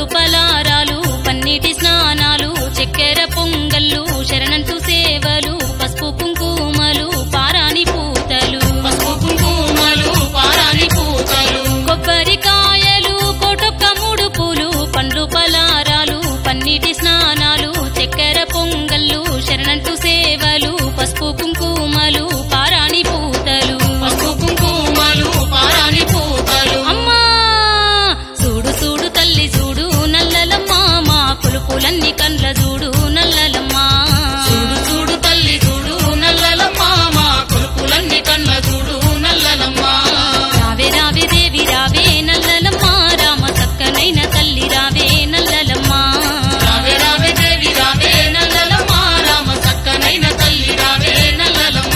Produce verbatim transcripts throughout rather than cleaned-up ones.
పలారాలు పన్నీటి స్నానాలు చక్కెర పొంగళ్ళు శరణంటూ సేవలు పసుపు కుంకుమలు పారాని పూతలు పసుపు కుంకుమలు పారాని పూతలు కొబ్బరికాయలు కోటొక్క మూడు పూలు పండ్లు పలారాలు పన్నీటి స్నానాలు చక్కెర పొంగళ్ళు శరణంటూ సేవలు పసుపు కుంకుమలు పారాని పూతలు పసుపు కుంకుమలు పారాని పూతలు అమ్మా చూడు చూడు తల్లి చూడు నల్లలమ్మ మా పులుపులన్నీ కండ్ల చూడు నల్లలమ్మ చూడు చూడు తల్లి చూడు నల్లలమ్మ మా కొలుపులన్నీ కళ్ళ చూడు నల్లలమ్మ రావే రావే దేవి రావే నల్లలమ్మ రామ చక్కనైన తల్లి రావే నల్లలమ్మ రావే రావే దేవి రావే నల్లలమ్మ రామ చక్కనైన తల్లి రావే నల్లలమ్మ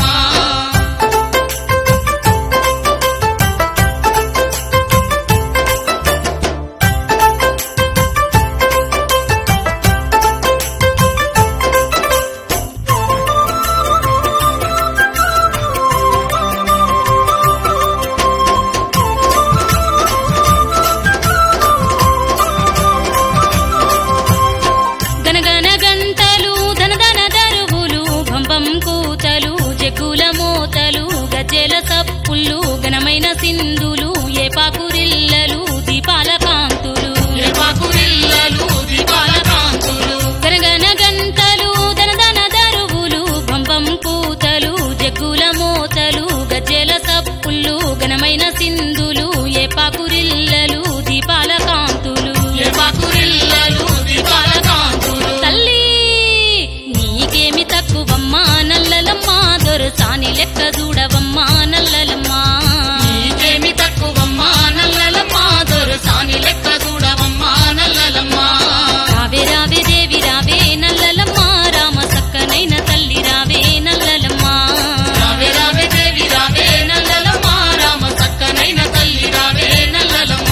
గనగన గంటలు ధనధన దరువులు భంబం కూతలు జగ్గుల మోతలు గజ్జెల తప్పుళ్ళు ఘనమైన సింధులు ఏ పాకురిల్లలు దీపాల కాంతులు ఏ పాకురిల్లలు దీపాల కాంతులు గనగన గంటలు ధనధన దరువులు భంబం కూతలు జగ్గుల మోతలు గజ్జెల తప్పుళ్ళు ఘనమైన సింధులు ఏ పాకురిల్లలు దీపాల కాంతులు ఏ పాకురిల్లలు దీపాల కాంతులు తల్లి నీకేమి తక్కువమ్మా నల్లలమ్మ దొరసాని లెక్క చూడవమ్మా నల్లలమ్మ నీకేమి తక్కువమ్మా నల్లలమ్మ దొరసాని లెక్క చూడవమ్మా నల్లలమ్మ రావే రావే దేవి రావే నల్లలమ్మ రామ సక్కనైన తల్లి రావే నల్లలమ్మ రావే రావే దేవి రావే నల్లలమ్మ రామ చక్కనైన తల్లి రావే నల్లలమ్మ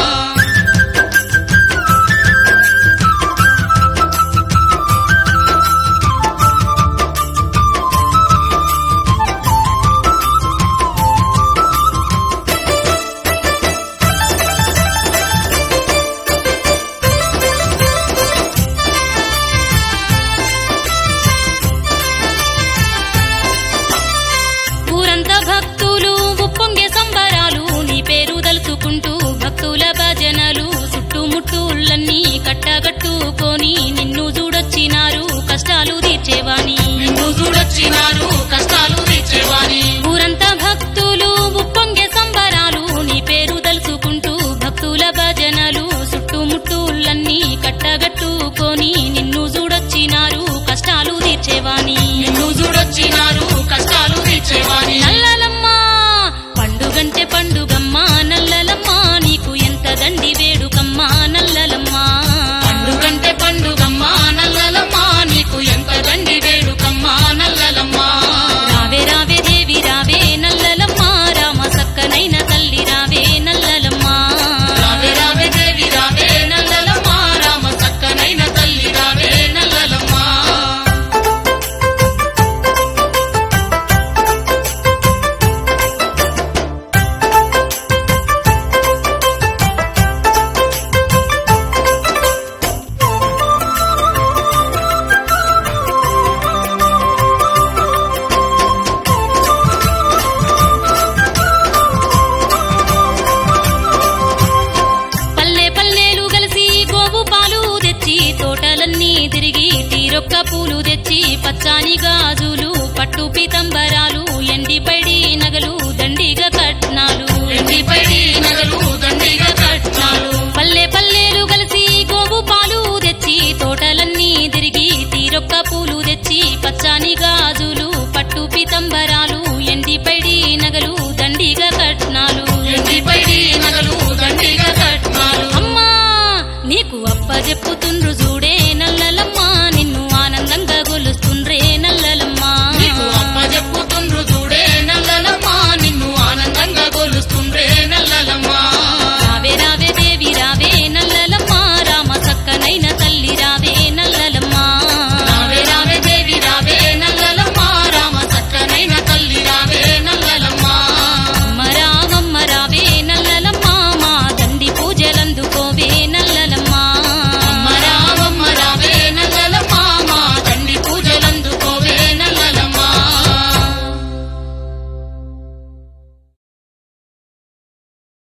ఊరంతా భక్తులు ఉప్పొంగే సంబరాలు నీ పేరు దలుచుకుంటూ భక్తుల భజనలు చుట్టుముట్టులన్నీ కట్టగట్టుకొని నిన్ను చూడొచ్చినారు కష్టాలు తీర్చేవాని నిన్ను చూడొచ్చినారు కష్టాలు తీర్చేవాని ఊరంతా భక్తులు ఉప్పొంగే సంబరాలు నీ పేరు దలుచుకుంటూ భక్తుల భజనలు చుట్టుముట్టులన్నీ కట్టగట్టుకొని నిన్ను చూడొచ్చినారు కష్టాలు తీర్చేవాని నిన్ను చూడొచ్చినారు కష్టాలు తీర్చేవాని నల్లలమ్మ పండుగంటే పండుగమ్మ నల్లలమ్మ నీకు ఎంత దండి వేడుకమ్మ నల్లలమ్మ పండుగంటే పండుగమ్మ నల్లలమ్మ నీకు ఎంత దండి వేడుకమ్మ నల్లలమ్మ రావే రావే దేవి రావే నల్లలమ్మ రామ సక్కనైన తల్లి రావే నల్లలమ్మ రావే రావే దేవి రావే నల్లలమ్మ రామ చక్కనైన తల్లి రావే నల్లలమ్మ పల్లె పల్లెలు కలిసి గోవు పాలు తెచ్చి తోటలన్నీ తిరిగి తీరొక్క పూలు తెచ్చి పచ్చాని గాజులు పట్టు పీతం